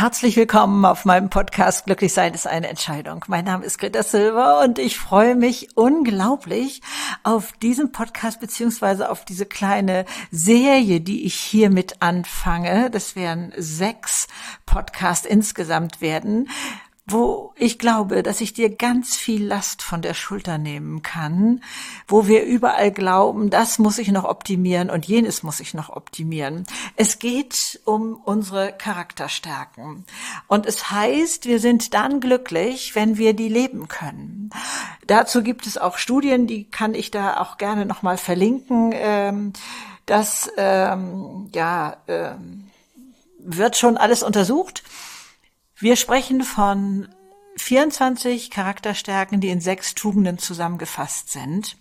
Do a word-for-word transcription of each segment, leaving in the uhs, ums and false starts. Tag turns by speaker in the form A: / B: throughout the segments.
A: Herzlich willkommen auf meinem Podcast Glücklich sein ist eine Entscheidung. Mein Name ist Greta Silver und ich freue mich unglaublich auf diesen Podcast beziehungsweise auf diese kleine Serie, die ich hiermit anfange. Das werden sechs Podcasts insgesamt werden, wo ich glaube, dass ich dir ganz viel Last von der Schulter nehmen kann, wo wir überall glauben, das muss ich noch optimieren und jenes muss ich noch optimieren. Es geht um unsere Charakterstärken. Und es heißt, wir sind dann glücklich, wenn wir die leben können. Dazu gibt es auch Studien, die kann ich da auch gerne nochmal verlinken. Ähm, das ähm, ja, ähm, wird schon alles untersucht. Wir sprechen von vierundzwanzig Charakterstärken, die in sechs Tugenden zusammengefasst sind.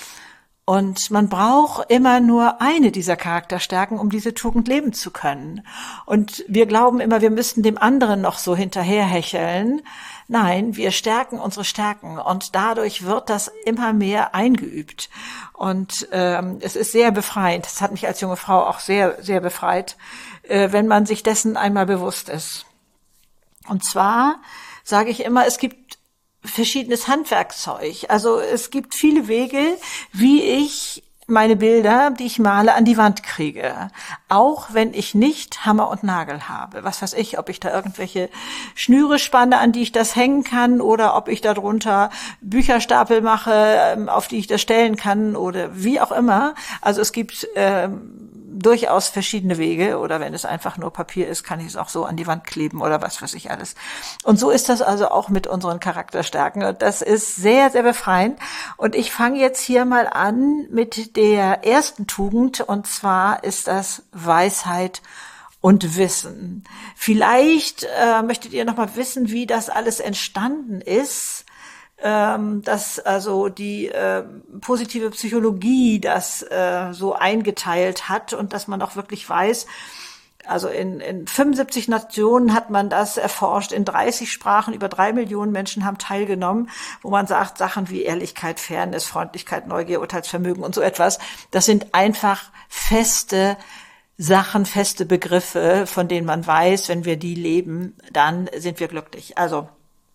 A: Und man braucht immer nur eine dieser Charakterstärken, um diese Tugend leben zu können. Und wir glauben immer, wir müssten dem anderen noch so hinterherhecheln. Nein, wir stärken unsere Stärken und dadurch wird das immer mehr eingeübt. Und ähm, es ist sehr befreiend. Das hat mich als junge Frau auch sehr, sehr befreit, äh, wenn man sich dessen einmal bewusst ist. Und zwar sage ich immer, es gibt verschiedenes Handwerkzeug. Also es gibt viele Wege, wie ich meine Bilder, die ich male, an die Wand kriege. Auch wenn ich nicht Hammer und Nagel habe. Was weiß ich, ob ich da irgendwelche Schnüre spanne, an die ich das hängen kann, oder ob ich darunter Bücherstapel mache, auf die ich das stellen kann, oder wie auch immer. Also es gibt ähm, durchaus verschiedene Wege, oder wenn es einfach nur Papier ist, kann ich es auch so an die Wand kleben oder was weiß ich alles. Und so ist das also auch mit unseren Charakterstärken. Und das ist sehr, sehr befreiend. Und ich fange jetzt hier mal an mit der ersten Tugend, und zwar ist das Weisheit und Wissen. Vielleicht äh, möchtet ihr noch mal wissen, wie das alles entstanden ist. Ähm, dass also die äh, positive Psychologie das äh, so eingeteilt hat und dass man auch wirklich weiß, also in, in fünfundsiebzig Nationen hat man das erforscht, in dreißig Sprachen, über drei Millionen Menschen haben teilgenommen, wo man sagt, Sachen wie Ehrlichkeit, Fairness, Freundlichkeit, Neugier, Urteilsvermögen und so etwas, das sind einfach feste Sachen, feste Begriffe, von denen man weiß, wenn wir die leben, dann sind wir glücklich. Also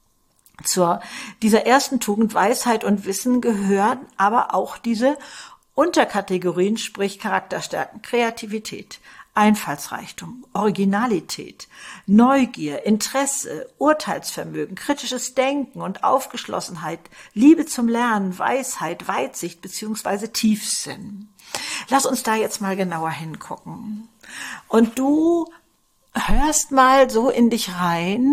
A: Zur dieser ersten Tugend Weisheit und Wissen gehören aber auch diese Unterkategorien, sprich Charakterstärken, Kreativität, Einfallsreichtum, Originalität, Neugier, Interesse, Urteilsvermögen, kritisches Denken und Aufgeschlossenheit, Liebe zum Lernen, Weisheit, Weitsicht bzw. Tiefsinn. Lass uns da jetzt mal genauer hingucken. Und du hörst mal so in dich rein,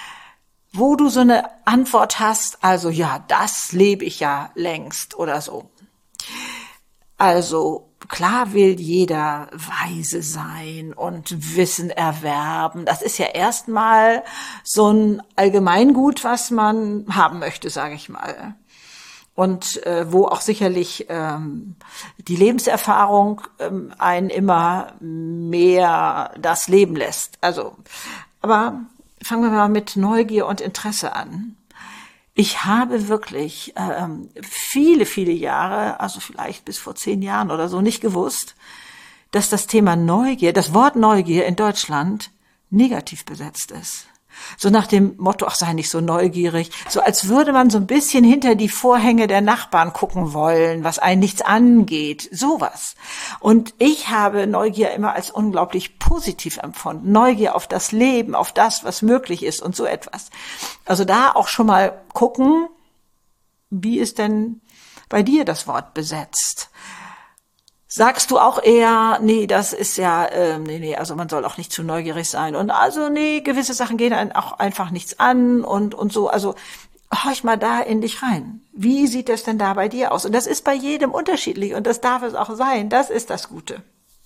A: wo du so eine Antwort hast, also ja, das lebe ich ja längst oder so. Also klar will jeder weise sein und Wissen erwerben. Das ist ja erstmal so ein Allgemeingut, was man haben möchte, sage ich mal. Und äh, wo auch sicherlich ähm, die Lebenserfahrung ähm, einen immer mehr das leben lässt. Also, aber fangen wir mal mit Neugier und Interesse an. Ich habe wirklich ähm, viele, viele Jahre, also vielleicht bis vor zehn Jahren oder so, nicht gewusst, dass das Thema Neugier, das Wort Neugier in Deutschland negativ besetzt ist. So nach dem Motto, ach, sei nicht so neugierig, so als würde man so ein bisschen hinter die Vorhänge der Nachbarn gucken wollen, was einen nichts angeht, sowas. Und ich habe Neugier immer als unglaublich positiv empfunden, Neugier auf das Leben, auf das, was möglich ist und so etwas. Also da auch schon mal gucken, wie ist denn bei dir das Wort besetzt? Sagst du auch eher, nee, das ist ja, ähm, nee, nee, also man soll auch nicht zu neugierig sein und also nee, gewisse Sachen gehen einen auch einfach nichts an und und so, also horch mal da in dich rein. Wie sieht das denn da bei dir aus? Und das ist bei jedem unterschiedlich und das darf es auch sein, das ist das Gute.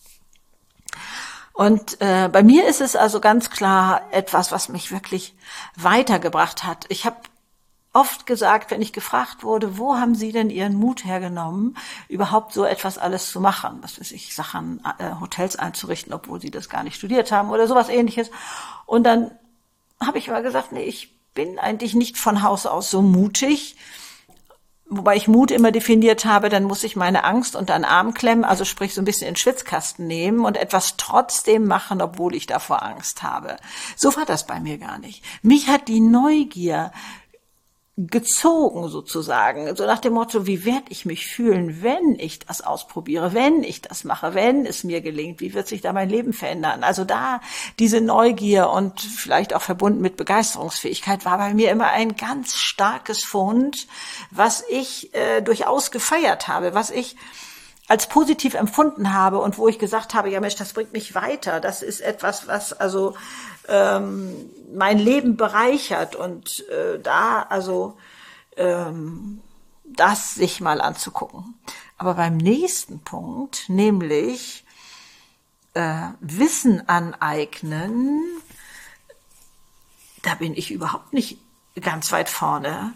A: Und äh, bei mir ist es also ganz klar etwas, was mich wirklich weitergebracht hat. Ich habe oft gesagt, wenn ich gefragt wurde, wo haben Sie denn Ihren Mut hergenommen, überhaupt so etwas alles zu machen? Was weiß ich, Sachen, äh, Hotels einzurichten, obwohl Sie das gar nicht studiert haben oder sowas Ähnliches. Und dann habe ich immer gesagt, nee, ich bin eigentlich nicht von Haus aus so mutig, wobei ich Mut immer definiert habe, dann muss ich meine Angst unter den Arm klemmen, also sprich so ein bisschen in den Schwitzkasten nehmen und etwas trotzdem machen, obwohl ich davor Angst habe. So war das bei mir gar nicht. Mich hat die Neugier gezogen sozusagen, so nach dem Motto, wie werde ich mich fühlen, wenn ich das ausprobiere, wenn ich das mache, wenn es mir gelingt, wie wird sich da mein Leben verändern? Also da diese Neugier und vielleicht auch verbunden mit Begeisterungsfähigkeit war bei mir immer ein ganz starkes Fund, was ich äh, durchaus gefeiert habe, was ich als positiv empfunden habe und wo ich gesagt habe, ja Mensch, das bringt mich weiter, das ist etwas, was also ähm, mein Leben bereichert und äh, da also ähm, das sich mal anzugucken. Aber beim nächsten Punkt, nämlich äh, Wissen aneignen, da bin ich überhaupt nicht ganz weit vorne.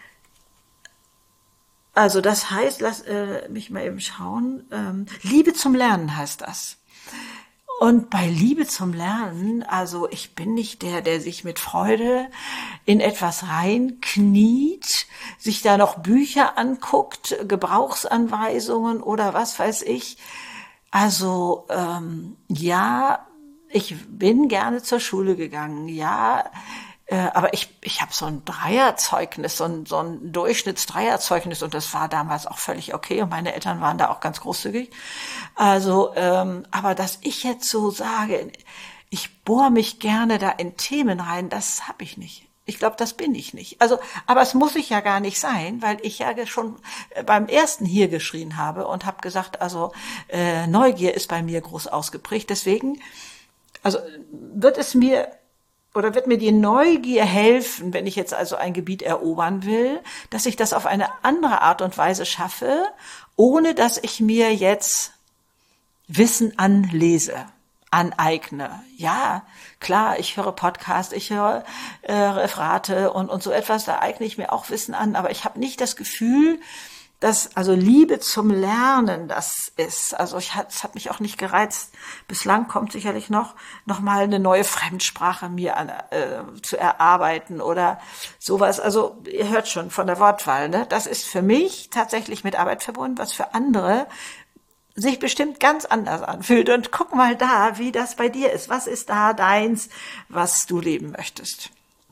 A: Also das heißt, lass äh, mich mal eben schauen, ähm, Liebe zum Lernen heißt das. Und bei Liebe zum Lernen, also ich bin nicht der, der sich mit Freude in etwas reinkniet, sich da noch Bücher anguckt, Gebrauchsanweisungen oder was weiß ich. Also ähm, ja, ich bin gerne zur Schule gegangen, ja, Äh, aber ich ich habe so ein Dreierzeugnis, so ein, so ein Durchschnittsdreierzeugnis und das war damals auch völlig okay und meine Eltern waren da auch ganz großzügig. Also, ähm, aber dass ich jetzt so sage, ich bohre mich gerne da in Themen rein, das habe ich nicht. Ich glaube, das bin ich nicht. Also, aber es muss ich ja gar nicht sein, weil ich ja schon beim ersten hier geschrien habe und habe gesagt, also äh, Neugier ist bei mir groß ausgeprägt. Deswegen, also wird es mir Oder wird mir die Neugier helfen, wenn ich jetzt also ein Gebiet erobern will, dass ich das auf eine andere Art und Weise schaffe, ohne dass ich mir jetzt Wissen anlese, aneigne. Ja, klar, ich höre Podcasts, ich höre äh, Referate und, und so etwas, da eigne ich mir auch Wissen an, aber ich habe nicht das Gefühl, dass also Liebe zum Lernen das ist. Also ich hat, es hat mich auch nicht gereizt. Bislang kommt sicherlich noch noch mal eine neue Fremdsprache mir an, äh, zu erarbeiten oder sowas. Also ihr hört schon von der Wortwahl, ne? Das ist für mich tatsächlich mit Arbeit verbunden, was für andere sich bestimmt ganz anders anfühlt. Und guck mal da, wie das bei dir ist. Was ist da deins, was du leben möchtest?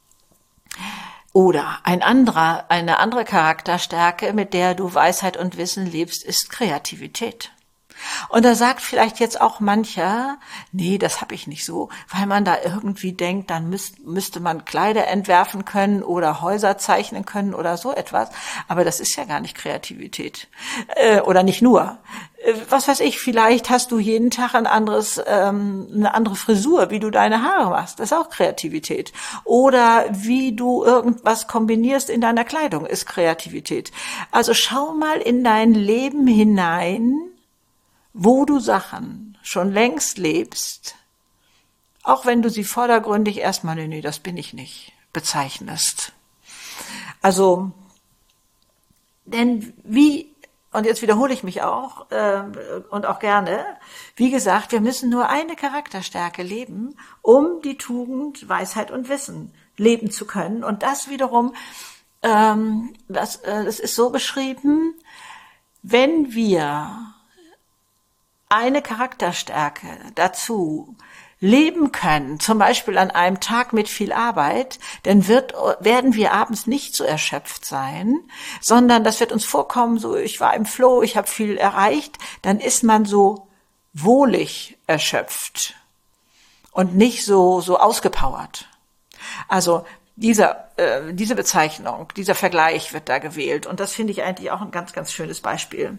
A: Oder ein anderer, eine andere Charakterstärke, mit der du Weisheit und Wissen lebst, ist Kreativität. Und da sagt vielleicht jetzt auch mancher, nee, das habe ich nicht so, weil man da irgendwie denkt, dann müsst, müsste man Kleider entwerfen können oder Häuser zeichnen können oder so etwas. Aber das ist ja gar nicht Kreativität. Äh, oder nicht nur. Äh, was weiß ich, vielleicht hast du jeden Tag ein anderes, ähm, eine andere Frisur, wie du deine Haare machst. Das ist auch Kreativität. Oder wie du irgendwas kombinierst in deiner Kleidung, ist Kreativität. Also schau mal in dein Leben hinein, wo du Sachen schon längst lebst, auch wenn du sie vordergründig erstmal, nee, nee, das bin ich nicht, bezeichnest. Also, denn wie, und jetzt wiederhole ich mich auch, äh, und auch gerne, wie gesagt, wir müssen nur eine Charakterstärke leben, um die Tugend, Weisheit und Wissen leben zu können. Und das wiederum, ähm, das, äh, das ist so beschrieben, wenn wir eine Charakterstärke dazu leben können, zum Beispiel an einem Tag mit viel Arbeit, dann wird, werden wir abends nicht so erschöpft sein, sondern das wird uns vorkommen, so ich war im Flow, ich habe viel erreicht, dann ist man so wohlig erschöpft und nicht so so ausgepowert. Also dieser, äh, diese Bezeichnung, dieser Vergleich wird da gewählt und das finde ich eigentlich auch ein ganz, ganz schönes Beispiel.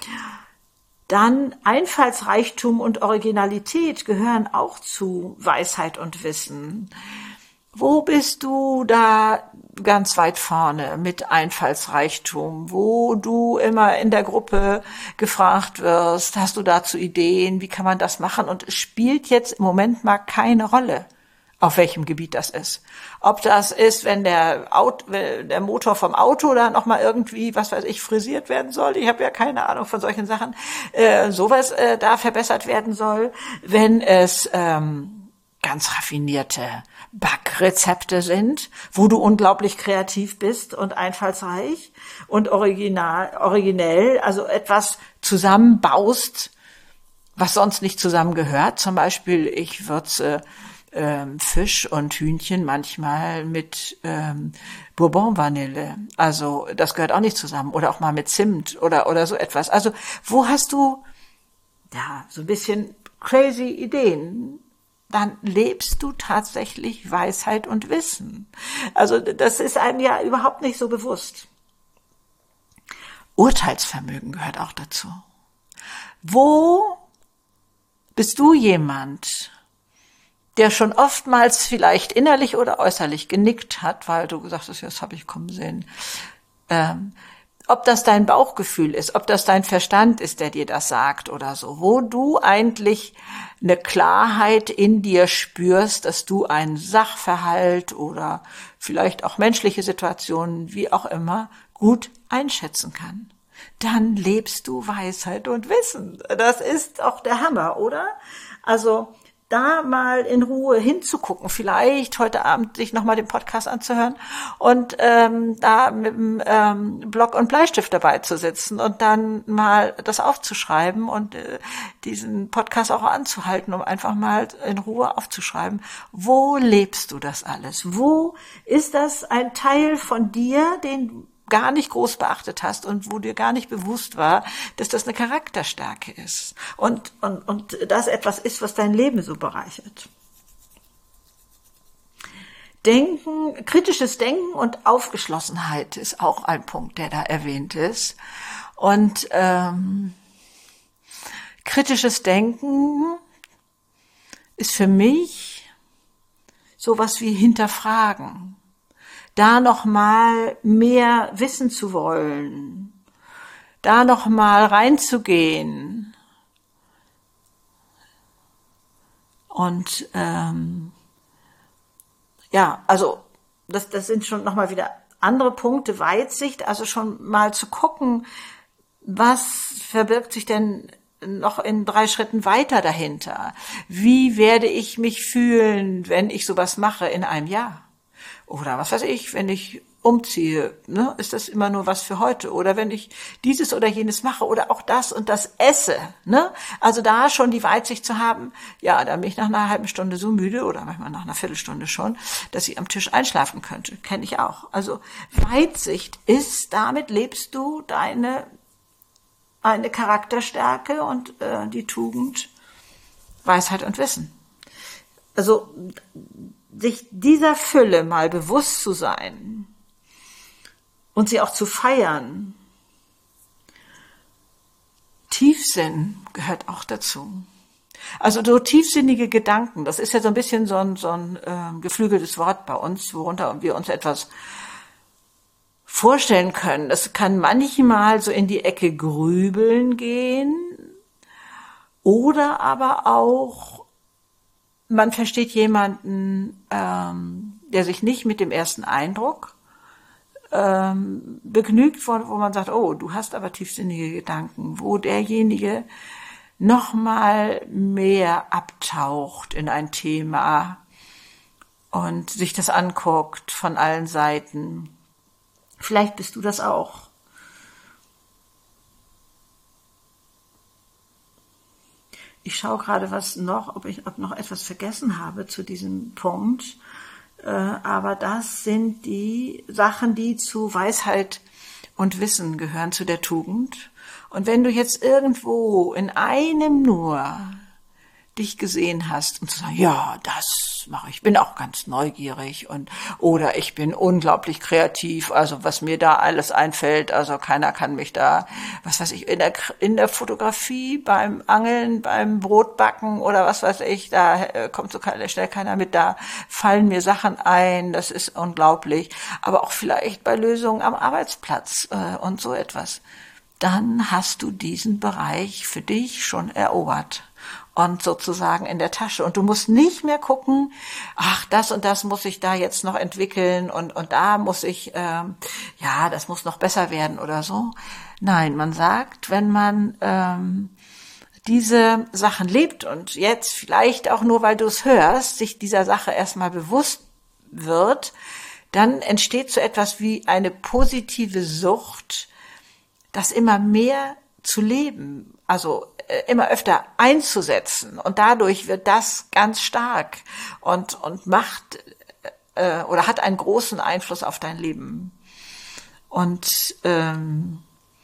A: Dann Einfallsreichtum und Originalität gehören auch zu Weisheit und Wissen. Wo bist du da ganz weit vorne mit Einfallsreichtum? Wo du immer in der Gruppe gefragt wirst, hast du dazu Ideen? Wie kann man das machen? Und es spielt jetzt im Moment mal keine Rolle, auf welchem Gebiet das ist. Ob das ist, wenn der, Auto, wenn der Motor vom Auto da nochmal irgendwie, was weiß ich, frisiert werden soll. Ich habe ja keine Ahnung von solchen Sachen. Äh, sowas äh, da verbessert werden soll. Wenn es ähm, ganz raffinierte Backrezepte sind, wo du unglaublich kreativ bist und einfallsreich und original, originell, also etwas zusammenbaust, was sonst nicht zusammengehört. Zum Beispiel, ich würze ähm, Fisch und Hühnchen manchmal mit ähm, Bourbon-Vanille. Also das gehört auch nicht zusammen. Oder auch mal mit Zimt oder oder so etwas. Also wo hast du ja so ein bisschen crazy Ideen? Dann lebst du tatsächlich Weisheit und Wissen. Also das ist einem ja überhaupt nicht so bewusst. Urteilsvermögen gehört auch dazu. Wo bist du jemand, der schon oftmals vielleicht innerlich oder äußerlich genickt hat, weil du gesagt hast, ja, das habe ich kommen sehen. Ähm, ob das dein Bauchgefühl ist, ob das dein Verstand ist, der dir das sagt oder so, wo du eigentlich eine Klarheit in dir spürst, dass du einen Sachverhalt oder vielleicht auch menschliche Situationen, wie auch immer, gut einschätzen kann. Dann lebst du Weisheit und Wissen. Das ist auch der Hammer, oder? Also da mal in Ruhe hinzugucken, vielleicht heute Abend sich nochmal den Podcast anzuhören und ähm, da mit dem ähm, Block und Bleistift dabei zu sitzen und dann mal das aufzuschreiben und äh, diesen Podcast auch anzuhalten, um einfach mal in Ruhe aufzuschreiben. Wo lebst du das alles? Wo ist das ein Teil von dir, den gar nicht groß beachtet hast und wo dir gar nicht bewusst war, dass das eine Charakterstärke ist und, und, und das etwas ist, was dein Leben so bereichert. Denken, kritisches Denken und Aufgeschlossenheit ist auch ein Punkt, der da erwähnt ist. Und ähm, kritisches Denken ist für mich sowas wie hinterfragen. Da noch mal mehr wissen zu wollen, da noch mal reinzugehen und ähm, ja, also das, das sind schon noch mal wieder andere Punkte, Weitsicht, also schon mal zu gucken, was verbirgt sich denn noch in drei Schritten weiter dahinter? Wie werde ich mich fühlen, wenn ich sowas mache in einem Jahr? Oder was weiß ich, wenn ich umziehe, ne, ist das immer nur was für heute? Oder wenn ich dieses oder jenes mache oder auch das und das esse, ne? Also da schon die Weitsicht zu haben, ja, da bin ich nach einer halben Stunde so müde oder manchmal nach einer Viertelstunde schon, dass ich am Tisch einschlafen könnte. Kenne ich auch. Also Weitsicht ist, damit lebst du deine eine Charakterstärke und äh, die Tugend Weisheit und Wissen. Also sich dieser Fülle mal bewusst zu sein und sie auch zu feiern. Tiefsinn gehört auch dazu. Also so tiefsinnige Gedanken, das ist ja so ein bisschen so ein, so ein äh, geflügeltes Wort bei uns, worunter wir uns etwas vorstellen können. Das kann manchmal so in die Ecke Grübeln gehen oder aber auch man versteht jemanden, ähm, der sich nicht mit dem ersten Eindruck ähm, begnügt, wo, wo man sagt, oh, du hast aber tiefsinnige Gedanken, wo derjenige noch mal mehr abtaucht in ein Thema und sich das anguckt von allen Seiten. Vielleicht bist du das auch. Ich schaue gerade, was noch, ob ich ob noch etwas vergessen habe zu diesem Punkt. Äh, aber das sind die Sachen, die zu Weisheit und Wissen gehören, zu der Tugend. Und wenn du jetzt irgendwo in einem nur dich gesehen hast und zu sagen, ja, das mache ich, ich bin auch ganz neugierig und oder ich bin unglaublich kreativ, also was mir da alles einfällt, also keiner kann mich da, was weiß ich, in der in der Fotografie, beim Angeln, beim Brotbacken oder was weiß ich, da kommt so schnell keiner mit, da fallen mir Sachen ein, das ist unglaublich, aber auch vielleicht bei Lösungen am Arbeitsplatz äh, und so etwas. Dann hast du diesen Bereich für dich schon erobert und sozusagen in der Tasche. Und du musst nicht mehr gucken, ach, das und das muss ich da jetzt noch entwickeln und und da muss ich, ähm, ja, das muss noch besser werden oder so. Nein, man sagt, wenn man ähm, diese Sachen lebt und jetzt vielleicht auch nur, weil du es hörst, sich dieser Sache erstmal bewusst wird, dann entsteht so etwas wie eine positive Sucht, das immer mehr zu leben, also äh, immer öfter einzusetzen, und dadurch wird das ganz stark und und macht äh, oder hat einen großen Einfluss auf dein Leben. Und ähm,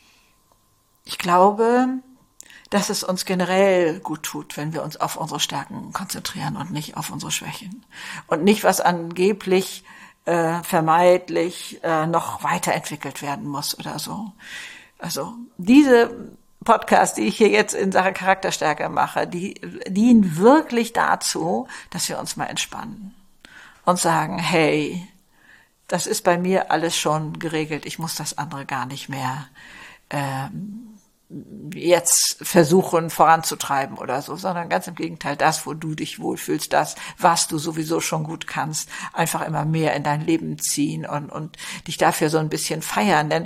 A: ich glaube, dass es uns generell gut tut, wenn wir uns auf unsere Stärken konzentrieren und nicht auf unsere Schwächen und nicht, was angeblich äh, vermeidlich äh, noch weiterentwickelt werden muss oder so. Also diese Podcasts, die ich hier jetzt in Sachen Charakterstärke mache, die dienen wirklich dazu, dass wir uns mal entspannen und sagen, hey, das ist bei mir alles schon geregelt, ich muss das andere gar nicht mehr ähm, jetzt versuchen voranzutreiben oder so, sondern ganz im Gegenteil, das, wo du dich wohlfühlst, das, was du sowieso schon gut kannst, einfach immer mehr in dein Leben ziehen und, und dich dafür so ein bisschen feiern. Denn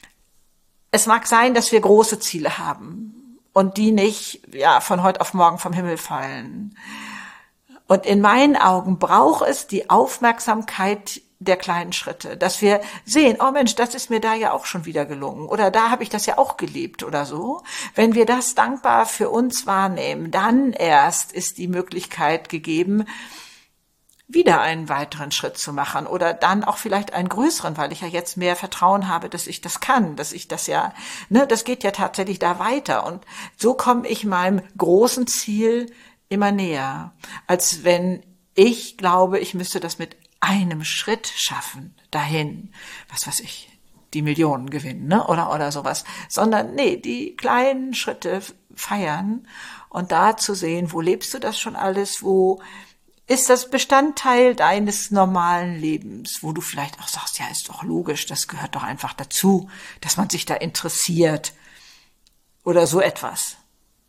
A: es mag sein, dass wir große Ziele haben und die nicht, ja, von heute auf morgen vom Himmel fallen. Und in meinen Augen braucht es die Aufmerksamkeit der kleinen Schritte, dass wir sehen, oh Mensch, das ist mir da ja auch schon wieder gelungen oder da habe ich das ja auch gelebt oder so. Wenn wir das dankbar für uns wahrnehmen, dann erst ist die Möglichkeit gegeben, wieder einen weiteren Schritt zu machen oder dann auch vielleicht einen größeren, weil ich ja jetzt mehr Vertrauen habe, dass ich das kann, dass ich das ja, ne, das geht ja tatsächlich da weiter und so komme ich meinem großen Ziel immer näher, als wenn ich glaube, ich müsste das mit einem Schritt schaffen, dahin, was weiß ich, die Millionen gewinnen, ne, oder, oder sowas, sondern, nee, die kleinen Schritte feiern und da zu sehen, wo lebst du das schon alles, wo ist das Bestandteil deines normalen Lebens, wo du vielleicht auch sagst, ja, ist doch logisch, das gehört doch einfach dazu, dass man sich da interessiert oder so etwas.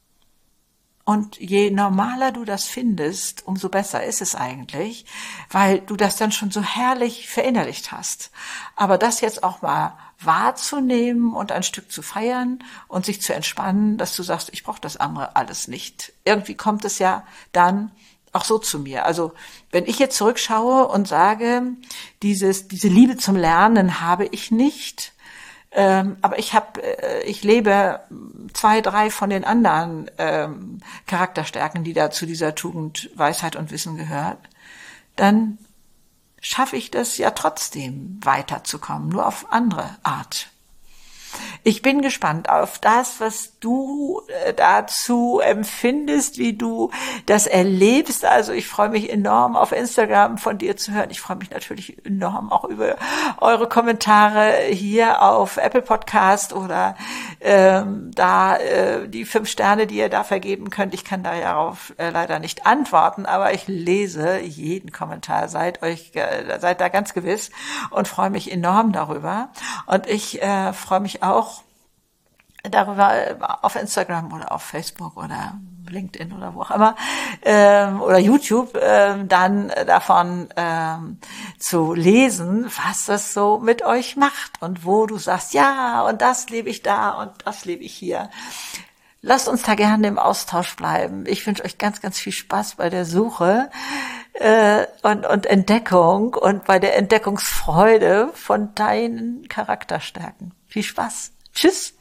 A: Und je normaler du das findest, umso besser ist es eigentlich, weil du das dann schon so herrlich verinnerlicht hast. Aber das jetzt auch mal wahrzunehmen und ein Stück zu feiern und sich zu entspannen, dass du sagst, ich brauche das andere alles nicht. Irgendwie kommt es ja dann auch so zu mir. Also wenn ich jetzt zurückschaue und sage, dieses, diese Liebe zum Lernen habe ich nicht, Ähm, aber ich habe, äh, ich lebe zwei, drei von den anderen ähm, Charakterstärken, die da zu dieser Tugend, Weisheit und Wissen gehört, dann schaffe ich das ja trotzdem weiterzukommen, nur auf andere Art. Ich bin gespannt auf das, was du äh, dazu empfindest, wie du das erlebst. Also ich freue mich enorm, auf Instagram von dir zu hören. Ich freue mich natürlich enorm auch über eure Kommentare hier auf Apple Podcast oder ähm, da äh, die fünf Sterne, die ihr da vergeben könnt. Ich kann da darauf äh, leider nicht antworten, aber ich lese jeden Kommentar. Seid euch, äh, seid da ganz gewiss und freue mich enorm darüber. Und ich äh, freue mich auch darüber auf Instagram oder auf Facebook oder LinkedIn oder wo auch immer ähm, oder YouTube ähm, dann davon ähm, zu lesen, was das so mit euch macht und wo du sagst, ja, und das lebe ich da und das lebe ich hier. Lasst uns da gerne im Austausch bleiben. Ich wünsche euch ganz, ganz viel Spaß bei der Suche äh, und, und Entdeckung und bei der Entdeckungsfreude von deinen Charakterstärken. Viel Spaß. Tschüss.